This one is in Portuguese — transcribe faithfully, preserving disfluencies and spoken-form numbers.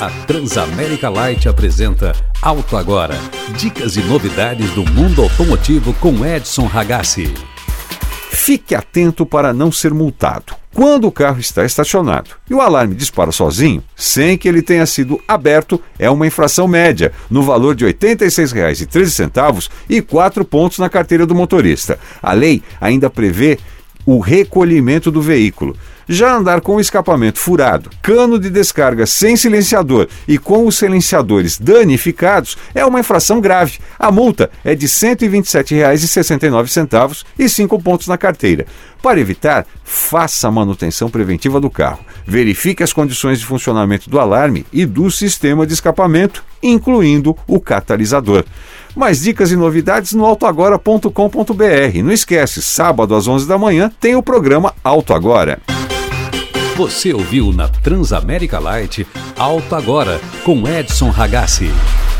A Transamérica Light apresenta Auto Agora. Dicas e novidades do mundo automotivo com Edson Ragazzi. Fique atento para não ser multado. Quando o carro está estacionado e o alarme dispara sozinho, sem que ele tenha sido aberto, é uma infração média, no valor de oitenta e seis reais e treze centavos e quatro pontos na carteira do motorista. A lei ainda prevê o recolhimento do veículo. Já andar com o escapamento furado, cano de descarga sem silenciador e com os silenciadores danificados é uma infração grave. A multa é de cento e vinte e sete reais e sessenta e nove centavos e cinco pontos na carteira. Para evitar, faça a manutenção preventiva do carro. Verifique as condições de funcionamento do alarme e do sistema de escapamento, incluindo o catalisador. Mais dicas e novidades no auto agora ponto com ponto b r. Não esquece, sábado às onze da manhã tem o programa Auto Agora. Você ouviu na Transamérica Light Auto Agora com Edson Ragazzi.